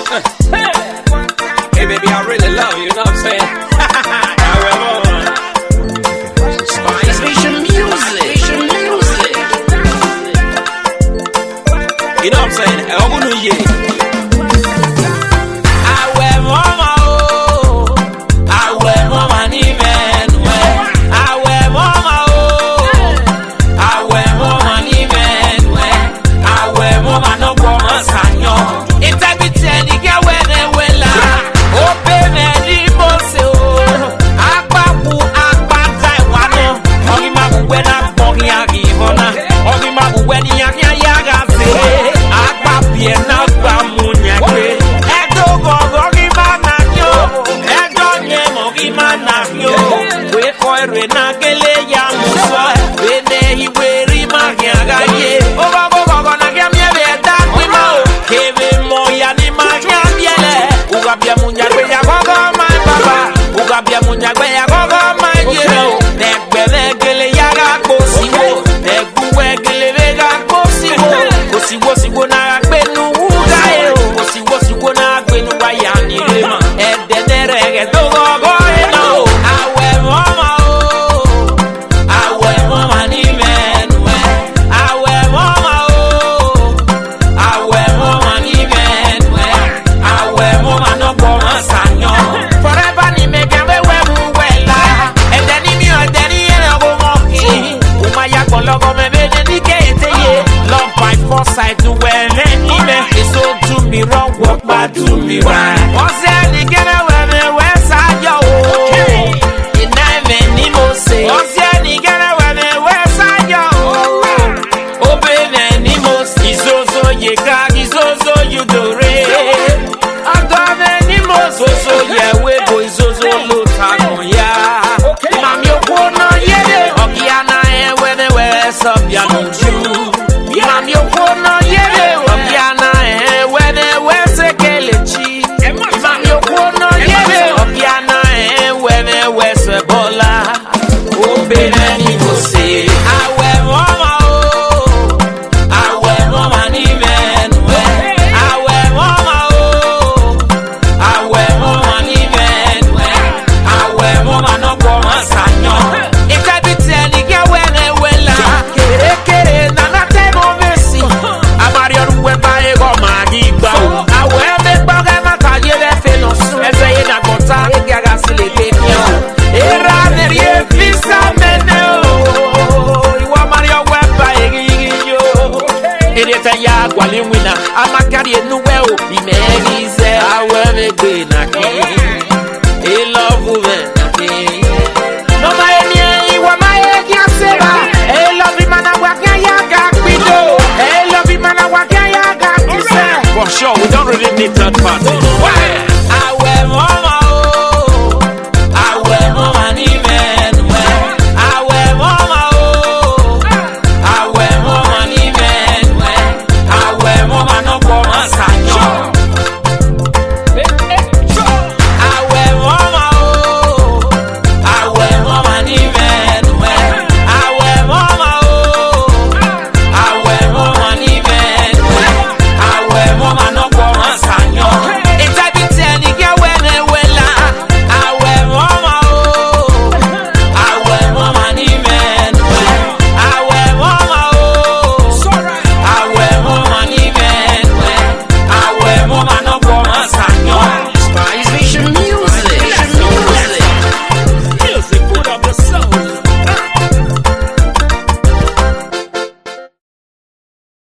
Hey baby, I really love you, you know what I'm saying? You know what I'm saying? Do me right. What's that? You get away with the west side, yo. You know me, say. What's that? You get away with the west side, yo. Oh, baby, is also you got, is also you do it. I'm done, so yeah, we go, is also look at yeah. Mam, you won't know yet. Okiana, and when the west of ya, don't you? Mam, you won't know yet. Okiana, and when the west. Ya kwali wina amakari enuwe o imeri se awe megbe na ki e love we na ki no ma eni iwa ma e ki aseba e love mana wa kan ya ga pido e love mana wa kan ya ga tise for sure we don't really need third party awe mama